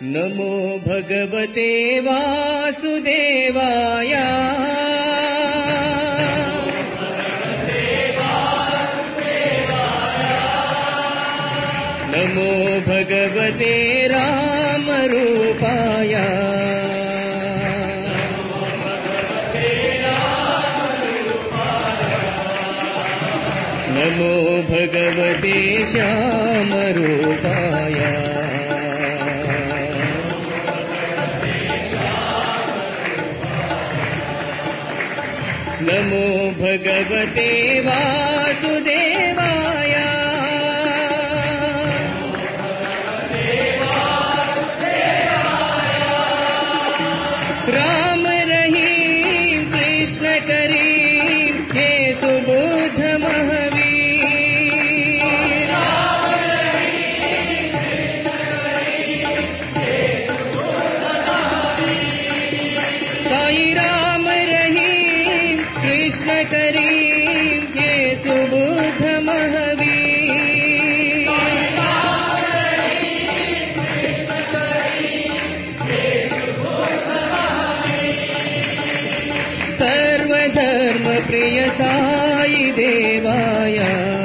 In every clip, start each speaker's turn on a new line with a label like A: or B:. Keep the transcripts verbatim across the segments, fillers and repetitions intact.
A: नमो भगवते वासुदेवाय नमो भगवते रामरूपाय नमो भगवते श्यामरूपाय नमो भगवते वासुदेवाय राम रहीम कृष्ण करीम येसु बुद्ध महावीर साई राम रहीम कृष्ण करीम येसु बुद्ध महावीर सर्वधर्म प्रिय साई देवाय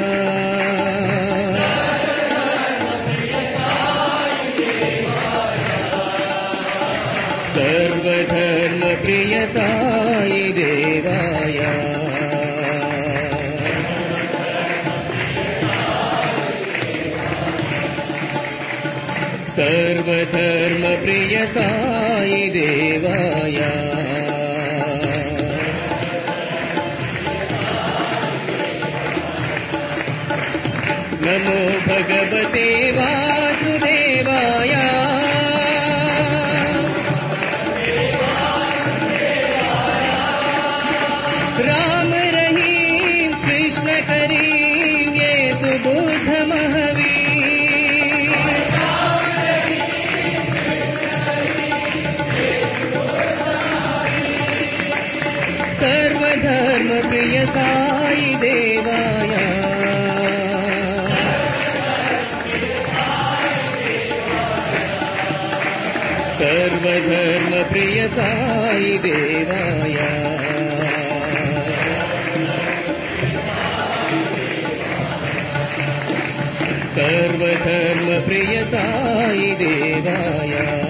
A: सर्वधर्म प्रिय साई देवाय सर्वधर्म प्रिय साई देवाय नमो भगवते वासुदेवाय राम रहीम कृष्ण करीम येसु बुद्ध महावीर सर्वधर्म प्रिय साई देवाय सर्वधर्म प्रिय साई देवाय सर्वधर्म प्रिय साई देवाय